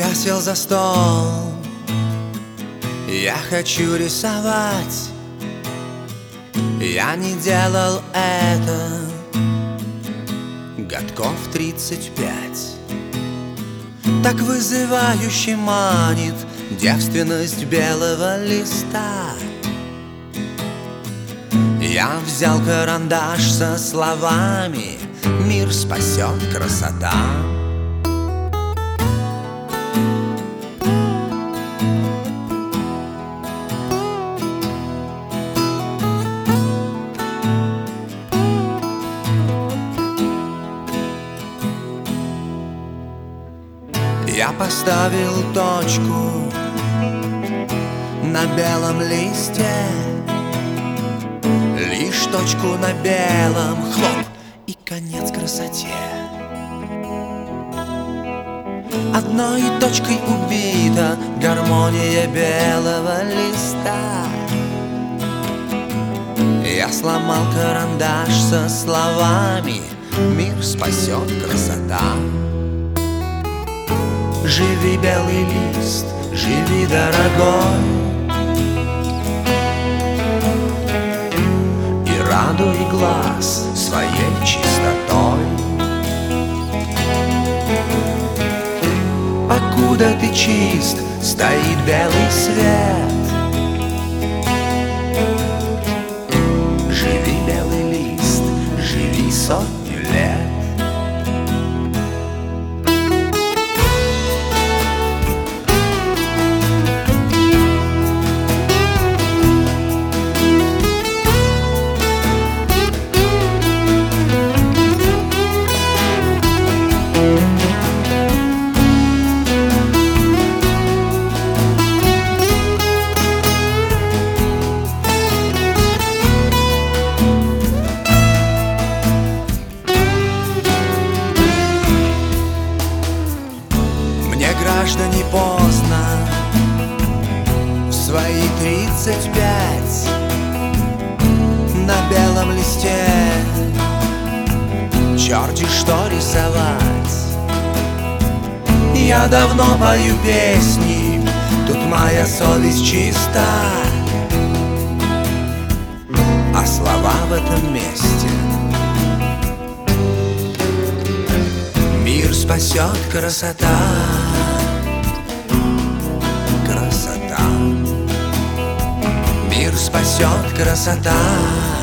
Я сел за стол, я хочу рисовать. Я не делал это годков 35. Так вызывающе манит девственность белого листа. Я взял карандаш со словами: мир спасет красота. Я поставил точку на белом листе, лишь точку на белом, хлоп, и конец красоте. Одной точкой убита гармония белого листа. Я сломал карандаш со словами: мир спасет красота. Живи, белый лист, живи, дорогой, и радуй глаз своей чистотой. Покуда ты чист, стоит белый свет. Живи, белый лист, живи сотню лет. Граждане, поздно в свои 35 на белом листе черти что рисовать. Я давно пою песни, тут моя совесть чиста, а слова в этом месте мир спасет красота. Красота, мир спасет красота.